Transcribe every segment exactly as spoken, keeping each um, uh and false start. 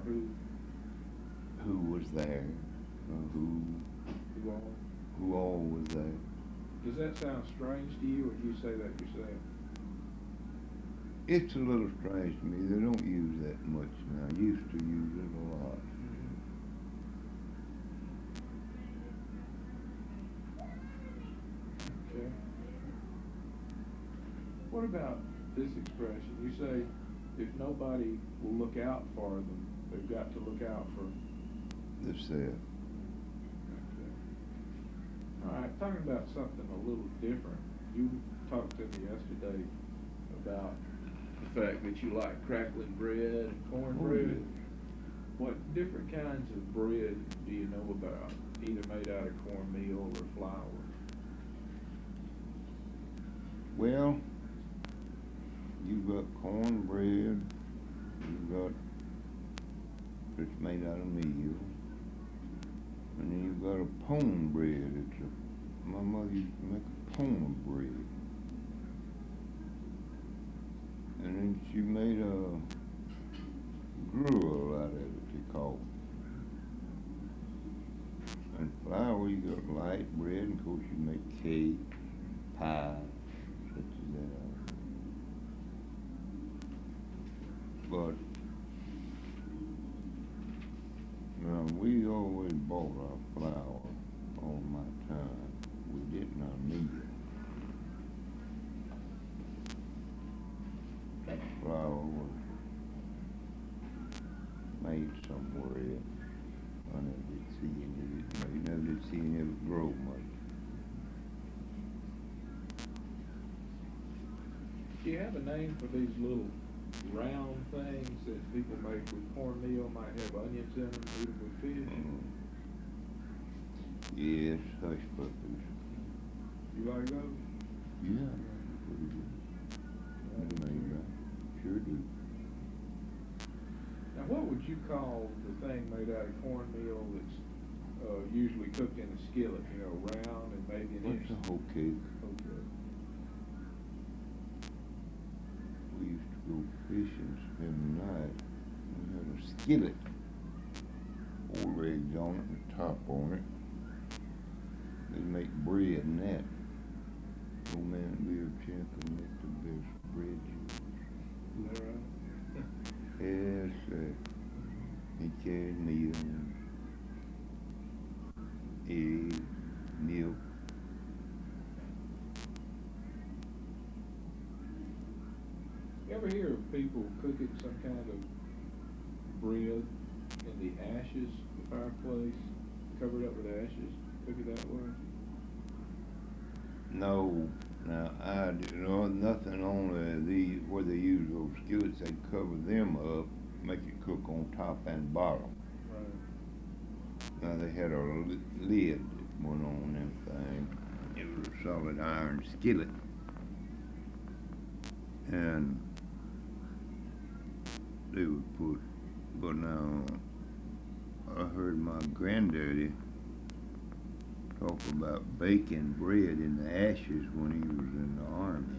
who? Who was there? Uh, who? Who all? Who all was there? Does that sound strange to you, or do you say that yourself? It's a little strange to me. They don't use that much now. Used to use it a lot. Okay. What about this expression? You say, if nobody will look out for them, they've got to look out for themselves. Okay. All right, talking about something a little different. You talked to me yesterday about the fact that you like crackling bread and cornbread. Oh, yes. What different kinds of bread do you know about, either made out of cornmeal or flour? Well, you've got cornbread, you've got it's made out of meal, and then you've got a pone bread. It's a, my mother used to make a pone bread. And then she made a gruel out of it, they call it. And flour, you got light bread, and of course you make cake, pie, such as that. But now we always bought our flour all my time. We did not need it. That flour was made somewhere else. I never did see any of it. You never did see any of it grow much. Do you have a name for these little round things that people make with cornmeal? Might have onions in them, eat them with fish. Mm. Yes, hush puppies. You like those? Yeah, pretty good. I mean, uh, sure do. Now, what would you call the thing made out of cornmeal that's uh, usually cooked in a skillet? You know, round and maybe an What's inch. a hoe cake? Okay. We used to go fishing, spend the night. We had a skillet, four legs on it and a top on it. They'd make bread in that. Old man Bill Champion make the best bread you Is that right? Yes, sir. He carried meal and eggs, milk. You ever hear of people cooking some kind of bread in the ashes, the fireplace, covered up with ashes, cook it that way? No, now I do know nothing on these where they use those skillets. They cover them up, make it cook on top and bottom. Right. Now they had a li- lid that went on them things. It was a solid iron skillet, and they would put. But now I heard my granddaddy talk about baking bread in the ashes when he was in the army.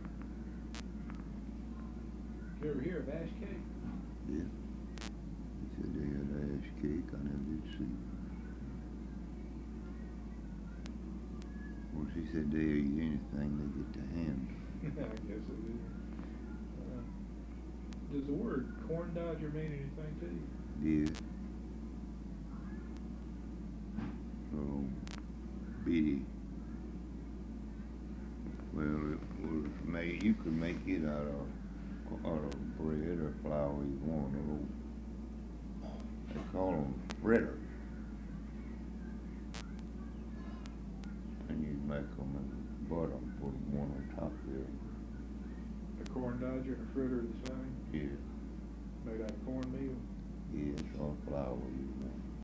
Did you ever hear of ash cake? Yeah. He said they had ash cake. I never did see it. Well, she said they'll eat anything they get their hands on. I guess it is. Uh, does the word corn dodger mean anything to you? Yeah. Little bitty. Well, it was made. You could make it out of out of bread or flour you want. Little. They call them spreaders. And you'd make them and butter them, put one on top there. A corn dodger and a fritter are the same? Yeah. Made out of cornmeal? Yeah, it's all flour you want.